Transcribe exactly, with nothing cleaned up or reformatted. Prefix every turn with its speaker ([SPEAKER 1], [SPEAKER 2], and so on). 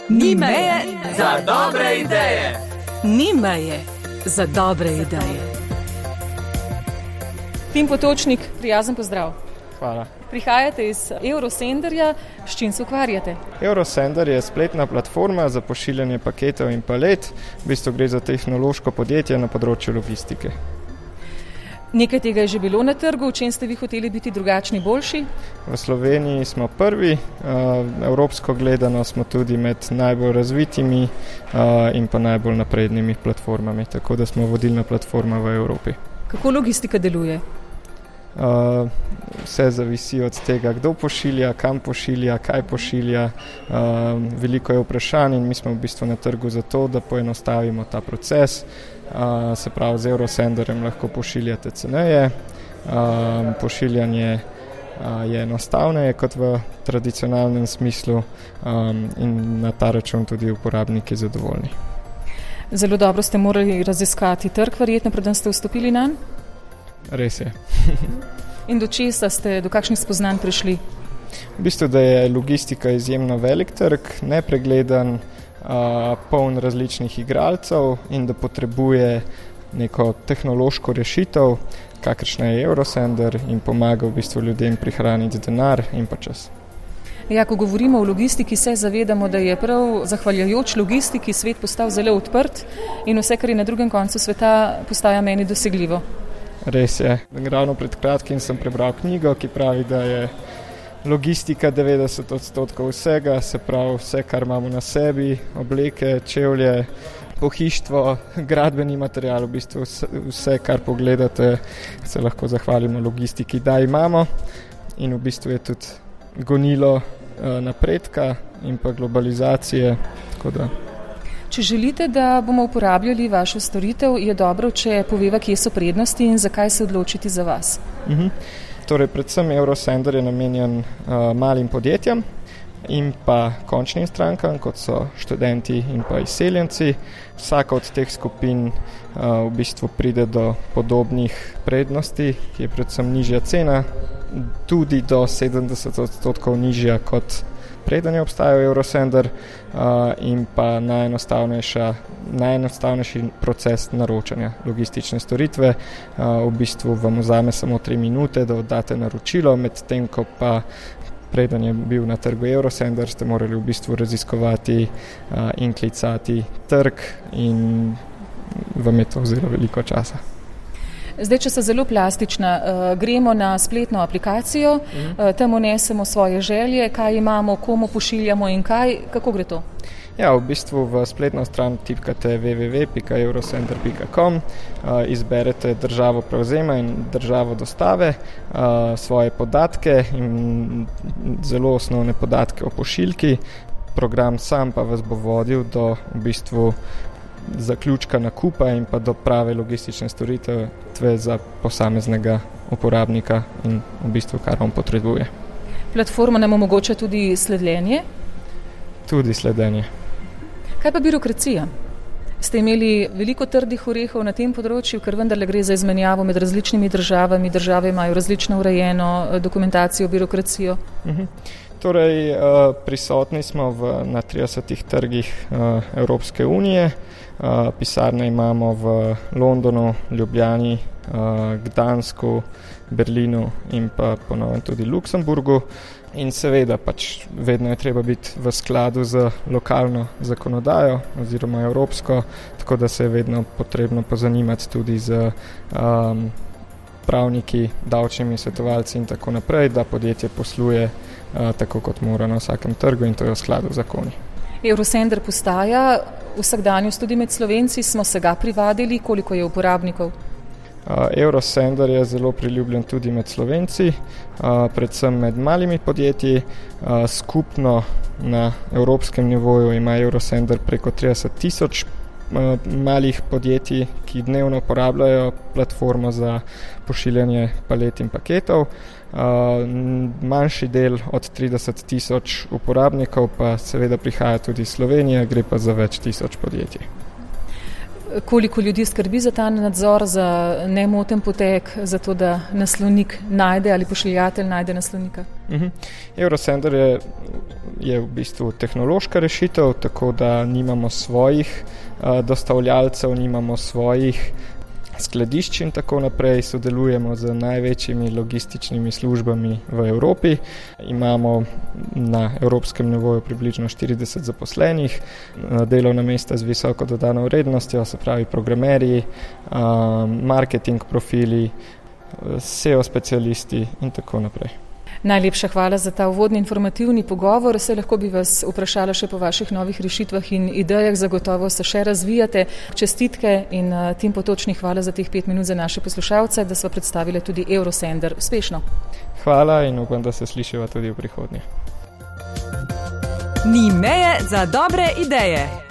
[SPEAKER 1] Ni meje
[SPEAKER 2] za dobre ideje.
[SPEAKER 1] Ni meje za dobre ideje.
[SPEAKER 3] Tim Potočnik, prijazen pozdrav.
[SPEAKER 4] Hvala.
[SPEAKER 3] Prihajate iz Eurosenderja, s čim se ukvarjate?
[SPEAKER 4] Eurosender je spletna platforma za pošiljanje paketov in palet. V bistvu gre za tehnološko podjetje na področju logistike.
[SPEAKER 3] Nekaj tega je že bilo na trgu, v čem ste vi hoteli biti drugačni, boljši?
[SPEAKER 4] V Sloveniji smo prvi, evropsko gledano smo tudi med najbolj razvitimi in pa najbolj naprednimi platformami, tako da smo vodilna platforma v Evropi.
[SPEAKER 3] Kako logistika deluje?
[SPEAKER 4] Uh, vse zavisi od tega, kdo pošilja, kam pošilja, kaj pošilja. Uh, veliko je vprašanj in mi smo v bistvu na trgu zato, da poenostavimo ta proces. Uh, se pravi, z Eurosenderjem lahko pošiljate ceneje. Uh, pošiljanje uh, je enostavneje kot v tradicionalnem smislu um, in na ta račun tudi uporabniki zadovoljni.
[SPEAKER 3] Zelo dobro ste morali raziskati trg, verjetno, preden ste vstopili nanj?
[SPEAKER 4] Res je.
[SPEAKER 3] In do česa ste, do kakšnih spoznanj prišli?
[SPEAKER 4] V bistvu, da je logistika izjemno velik trg, nepregleden, a, poln različnih igralcev in da potrebuje neko tehnološko rešitev, kakršna je Eurosender in pomaga v bistvu ljudem prihraniti denar in pa čas.
[SPEAKER 3] Ja, ko govorimo o logistiki, se zavedamo, da je prav zahvaljujoč logistiki svet postal zelo odprt in vse, kar je na drugem koncu sveta, postaja meni dosegljivo.
[SPEAKER 4] Res je. Ravno pred kratkim sem prebral knjigo, ki pravi, da je logistika devetdeset odstotkov vsega, se pravi vse, kar imamo na sebi, obleke, čevlje, pohištvo, gradbeni material, v bistvu vse, kar pogledate, se lahko zahvalimo logistiki, da imamo in v bistvu je tudi gonilo napredka in pa globalizacije, tako da.
[SPEAKER 3] Če želite, da bomo uporabljali vašo storitev, je dobro, če poveva, kje so prednosti in zakaj se odločiti za vas.
[SPEAKER 4] Mhm. Torej, predvsem Eurosender je namenjen uh, malim podjetjem in pa končnim strankam, kot so študenti in pa izseljenci. Vsaka od teh skupin uh, v bistvu pride do podobnih prednosti, ki je predvsem nižja cena, tudi do sedemdeset odstotkov nižja kot preden je obstajal Eurosender uh, in pa najenostavnejša, najenostavnejši proces naročanja logistične storitve. Uh, v bistvu vam vzame samo tri minute, da oddate naročilo, medtem ko pa preden je bil na trgu Eurosender, ste morali v bistvu raziskovati uh, in klicati trg in vam je to vzelo veliko časa.
[SPEAKER 3] Zdaj, če se zelo plastična, uh, gremo na spletno aplikacijo, mhm. uh, tam unesemo svoje želje, kaj imamo, komu pošiljamo in kaj, kako gre to?
[SPEAKER 4] Ja, v bistvu v spletno stran tipkate w w w pika eurosender pika com, uh, izberete državo prevzema in državo dostave, uh, svoje podatke in zelo osnovne podatke o pošiljki. Program sam pa vas bo vodil do v bistvu zaključka nakupa in pa do prave logistične storitve za posameznega uporabnika in v bistvu, kar on potrebuje.
[SPEAKER 3] Platforma nam omogoča tudi sledenje?
[SPEAKER 4] Tudi sledenje.
[SPEAKER 3] Kaj pa birokracija? Ste imeli veliko trdih orehov na tem področju, ker vendarle gre za izmenjavo med različnimi državami, države imajo različno urejeno dokumentacijo, birokracijo? Uh-huh.
[SPEAKER 4] Torej, prisotni smo v, na tridesetih trgih Evropske unije. Pisarne imamo v Londonu, Ljubljani, Gdansku, Berlinu in pa ponovno tudi Luksemburgu. In seveda pač vedno je treba biti v skladu z lokalno zakonodajo oziroma evropsko, tako da se je vedno potrebno pozanimati tudi z um, pravniki, davčnimi svetovalci in tako naprej, da podjetje posluje uh, tako, kot mora na vsakem trgu in to je v skladu z zakoni.
[SPEAKER 3] Eurosender postaja vsakdanjost tudi med Slovenci, smo se ga privadili, koliko je uporabnikov?
[SPEAKER 4] Uh, Eurosender je zelo priljubljen tudi med Slovenci, uh, predvsem med malimi podjetji. Uh, skupno na evropskem nivoju ima Eurosender preko trideset tisoč uh, malih podjetij, ki dnevno uporabljajo platformo za pošiljanje palet in paketov. Uh, manjši del od trideset tisoč uporabnikov pa seveda prihaja tudi iz Slovenije, gre pa za več tisoč podjetij.
[SPEAKER 3] Koliko ljudi skrbi za ta nadzor, za nemoten potek, za to, da naslovnik najde ali pošiljatelj najde naslovnika?
[SPEAKER 4] Uh-huh. Eurosender je je v bistvu tehnološka rešitev, tako da nimamo svojih uh, dostavljalcev, nimamo svojih skladišč in tako naprej. Sodelujemo z največjimi logističnimi službami v Evropi. Imamo na evropskem nivoju približno štirideset zaposlenih, delovna mesta z visoko dodano vrednostjo, se pravi programerji, marketing profili, S E O specialisti in tako naprej.
[SPEAKER 3] Najlepša hvala za ta uvodni informativni pogovor. Se lahko bi vas vprašala še po vaših novih rešitvah in idejah, zagotovo se še razvijate. Čestitke in Tim Potočnik, hvala za teh pet minut za naše poslušalce, da sva predstavila tudi Eurosender. Uspešno.
[SPEAKER 4] Hvala in upam, da se slišiva tudi v prihodnje.
[SPEAKER 1] Ni meje za dobre ideje.